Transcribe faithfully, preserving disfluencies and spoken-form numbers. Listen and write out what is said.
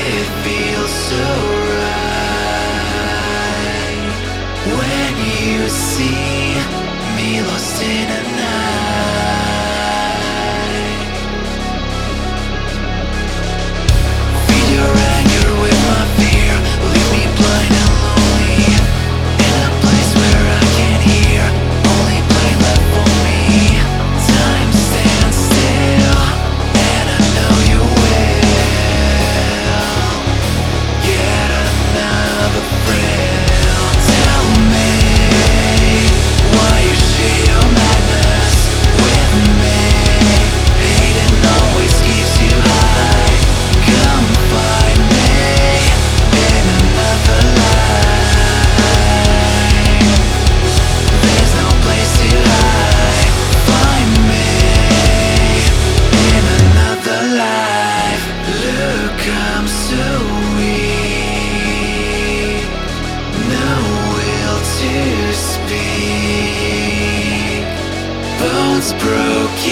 it feels so right when you see me lost in a night. Feed your anger with my fear, leave me blind and lonely in a place where I can't hear, only pain left for me. Time stands still, and I know you will. Yet another thrill. Tell me why you share your madness with me. Hating always keeps you high. Come find me in another life. There's no place to hide. Find me in another life. Look, I'm so weak, no will to speak. Bones broken.